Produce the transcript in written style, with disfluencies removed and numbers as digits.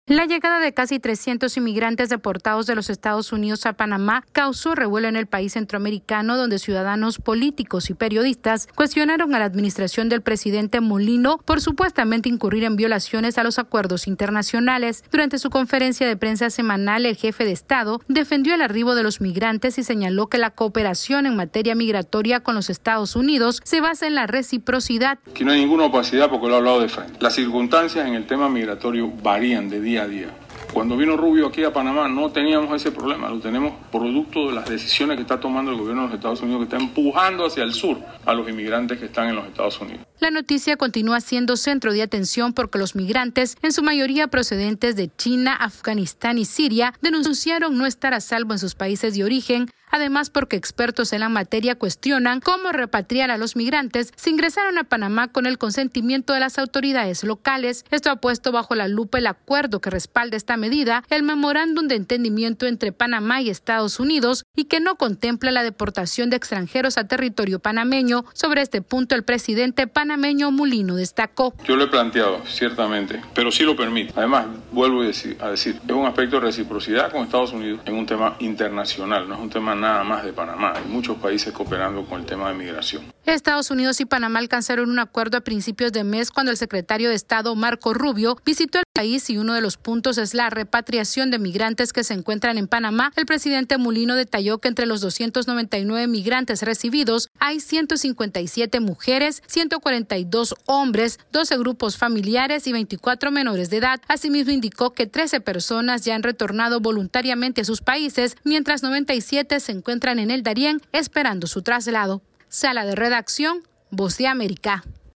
La llegada de casi 300 inmigrantes deportados de los Estados Unidos a Panamá causó revuelo en el país centroamericano, donde ciudadanos, políticos y periodistas cuestionaron a la administración del presidente Mulino por supuestamente incurrir en violaciones a los acuerdos internacionales. Durante su conferencia de prensa semanal, el jefe de Estado defendió el arribo de los migrantes y señaló que la cooperación en materia migratoria con los Estados Unidos se basa en la reciprocidad. Aquí no hay ninguna opacidad porque lo he hablado de frente. Las circunstancias en el tema migratorio varían de día a día. Cuando vino Rubio aquí a Panamá no teníamos ese problema, lo tenemos producto de las decisiones que está tomando el gobierno de los Estados Unidos, que está empujando hacia el sur a los inmigrantes que están en los Estados Unidos. La noticia continúa siendo centro de atención porque los migrantes, en su mayoría procedentes de China, Afganistán y Siria, denunciaron no estar a salvo en sus países de origen. Además, porque expertos en la materia cuestionan cómo repatriar a los migrantes si ingresaron a Panamá con el consentimiento de las autoridades locales. Esto ha puesto bajo la lupa el acuerdo que respalda esta medida, el memorándum de entendimiento entre Panamá y Estados Unidos, y que no contempla la deportación de extranjeros a territorio panameño. Sobre este punto, el presidente panameño Mulino destacó: Yo lo he planteado, ciertamente, pero sí lo permite. Además, vuelvo a decir, es un aspecto de reciprocidad con Estados Unidos en un tema internacional, no es un tema nada más de Panamá. Hay muchos países cooperando con el tema de migración. Estados Unidos y Panamá alcanzaron un acuerdo a principios de mes cuando el secretario de Estado Marco Rubio visitó el país, y uno de los puntos es la repatriación de migrantes que se encuentran en Panamá. El presidente Mulino detalló que entre los 299 migrantes recibidos hay 157 mujeres, 142 hombres, 12 grupos familiares y 24 menores de edad. Asimismo, indicó que 13 personas ya han retornado voluntariamente a sus países, mientras 97 se encuentran en el Darién esperando su traslado. Sala de redacción, Voz de América.